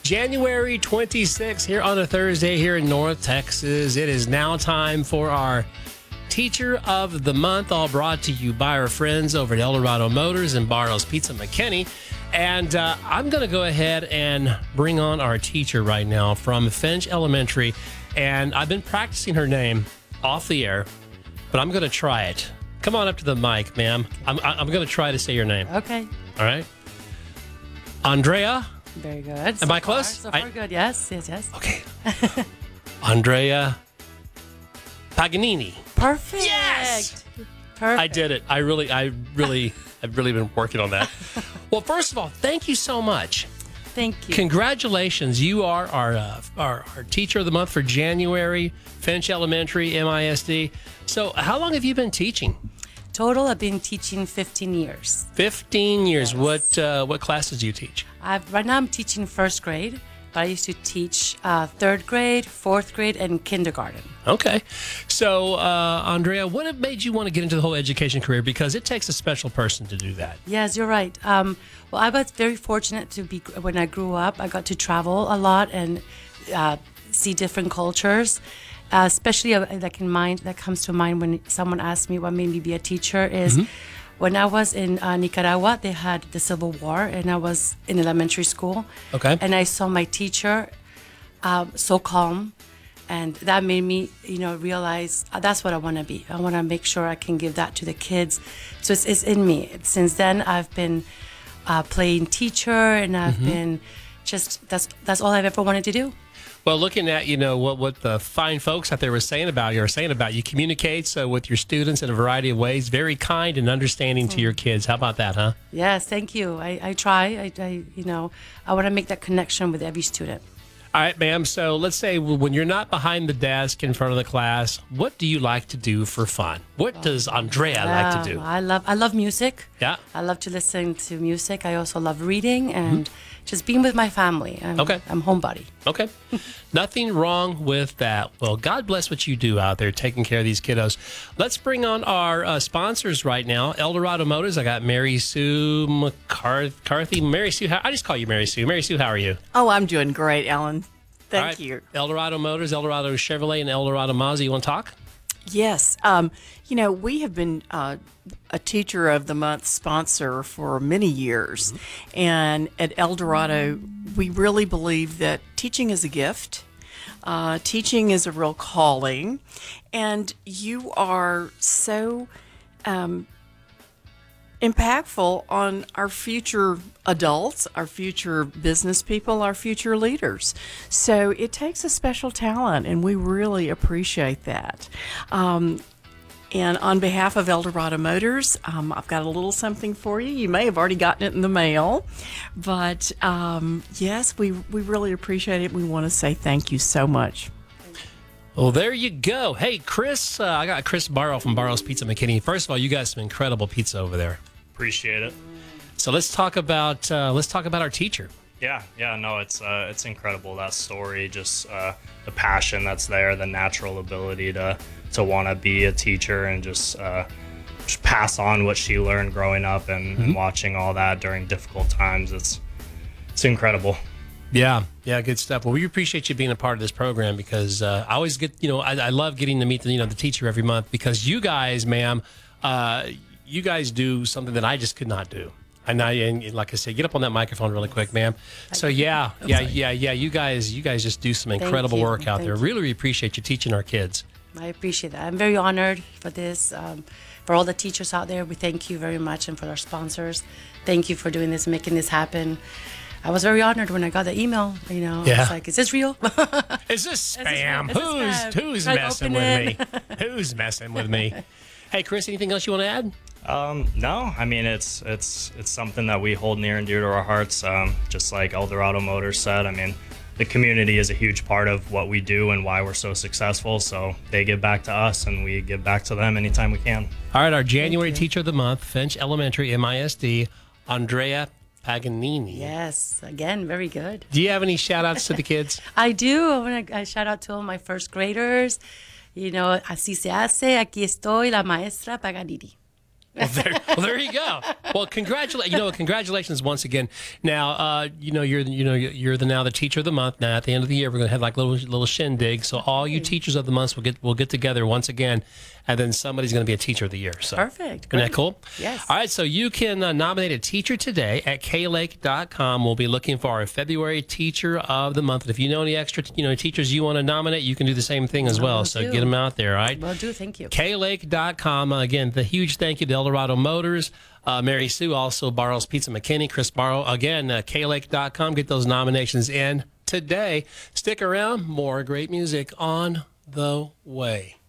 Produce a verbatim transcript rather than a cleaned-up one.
January twenty-sixth, here on a Thursday here in North Texas. It is now time for our Teacher of the Month, all brought to you by our friends over at El Dorado Motors and Barro's Pizza McKinney. And uh, I'm going to go ahead and bring on our teacher right now from Finch Elementary. And I've been practicing her name off the air, but I'm going to try it. Come on up to the mic, ma'am. I'm, I'm going to try to say your name. Okay. All right. Andrea. Very good. Am so I close? Far, so far I, good. Yes, yes, yes. Okay. Andrea Paganini. Perfect. Yes. Perfect. I did it. I really, I really, I've really been working on that. Well, first of all, thank you so much. Thank you. Congratulations. You are our, uh, our, our Teacher of the Month for January, Finch Elementary, M I S D. So how long have you been teaching? Total, I've been teaching fifteen years. fifteen years. Yes. What uh, what classes do you teach? I've, right now I'm teaching first grade, but I used to teach uh, third grade, fourth grade, and kindergarten. Okay. So, uh, Andrea, what have made you want to get into the whole education career? Because it takes a special person to do that. Yes, you're right. Um, well, I was very fortunate to be, when I grew up, I got to travel a lot and uh, see different cultures. Uh, especially uh, that can mind that comes to mind when someone asks me what made me be a teacher is mm-hmm. when I was in uh, Nicaragua, they had the Civil War, and I was in elementary school. Okay. And I saw my teacher uh, so calm, and that made me, you know, realize uh, that's what I want to be. I want to make sure I can give that to the kids. So it's, it's in me. Since then, I've been uh, playing teacher, and I've mm-hmm. been just that's that's all I've ever wanted to do. Well, looking at, you know, what, what the fine folks out there were saying about you are saying about you, communicate so with your students in a variety of ways, very kind and understanding to your kids. How about that, huh? Yes, thank you. I, I try. I, I, you know, I want to make that connection with every student. All right, ma'am. So let's say when you're not behind the desk in front of the class, what do you like to do for fun? What does Andrea uh, like to do? I love I love music. Yeah. I love to listen to music. I also love reading and mm-hmm. just being with my family. I'm, okay. I'm homebody. Okay. Nothing wrong with that. Well, God bless what you do out there taking care of these kiddos. Let's bring on our uh, sponsors right now. El Dorado Motors. I got Mary Sue McCarthy. Mary Sue, how, I just call you Mary Sue. Mary Sue, how are you? Oh, I'm doing great, Ellen. Thank right. you. El Dorado Motors, El Dorado Chevrolet, and El Dorado Mazda. You want to talk? Yes. Um, you know, we have been uh, a Teacher of the Month sponsor for many years. Mm-hmm. And at El Dorado, we really believe that teaching is a gift. Uh, teaching is a real calling. And you are so um, impactful on our future adults, our future business people, our future leaders. So it takes a special talent, and we really appreciate that. Um, and on behalf of El Dorado Motors, um, I've got a little something for you. You may have already gotten it in the mail, but um, yes, we, we really appreciate it. We want to say thank you so much. Well, there you go. Hey, Chris, uh, I got Chris Barrow from Barrow's Pizza McKinney. First of all, you guys have some incredible pizza over there. Appreciate it. So let's talk about uh, let's talk about our teacher. Yeah, yeah, no, it's uh, it's incredible, that story, just uh, the passion that's there, the natural ability to to want to be a teacher and just uh, just pass on what she learned growing up and, mm-hmm. and watching all that during difficult times. It's it's incredible. Yeah, yeah, good stuff. Well, we appreciate you being a part of this program because uh, I always get, you know, I, I love getting to meet the, you know, the teacher every month because you guys, ma'am, uh, you guys do something that I just could not do. And I, and like I said, get up on that microphone really quick, ma'am. So yeah, yeah, yeah, yeah. You guys, you guys just do some incredible work out Thank there. you. Really, really appreciate you teaching our kids. I appreciate that. I'm very honored for this. Um, for all the teachers out there, we thank you very much, and for our sponsors, thank you for doing this, making this happen. I was very honored when I got the email. You know, yeah. It's like, is this real? Is this spam? Is this who's spam? who's Try to messing open with me? Who's messing with me? Hey, Chris, anything else you want to add? Um, no, I mean, it's it's it's something that we hold near and dear to our hearts. Um, just like El Dorado Motors said, I mean, the community is a huge part of what we do and why we're so successful. So they give back to us, and we give back to them anytime we can. All right, our January Teacher of the Month, Finch Elementary, M I S D, Andrea Paganini. Yes, again, very good. Do you have any shout-outs to the kids? I do. I want to shout out to all my first graders. You know, así se hace. Aquí estoy, la maestra Paganini. Well, there, well, there you go. Well, congratulations. You know, congratulations once again. Now, uh, you know, you're you know you're the now the teacher of the month. Now, at the end of the year, we're going to have like little little shindig. So all you teachers of the month will get will get together once again, and then somebody's going to be a teacher of the year. So Perfect. Isn't that cool? Yes. All right. So you can uh, nominate a teacher today at K Lake dot com. We'll be looking for our February teacher of the month. And if you know any extra you know teachers you want to nominate, you can do the same thing as well. Will So do. get them out there. All right. Well, do thank you. K Lake dot com. Uh, again, the huge thank you to Eldorado Motors, uh, Mary Sue, also Barrow's Pizza McKinney, Chris Barrow. Again, uh, K Lake dot com. Get those nominations in today. Stick around. More great music on the way.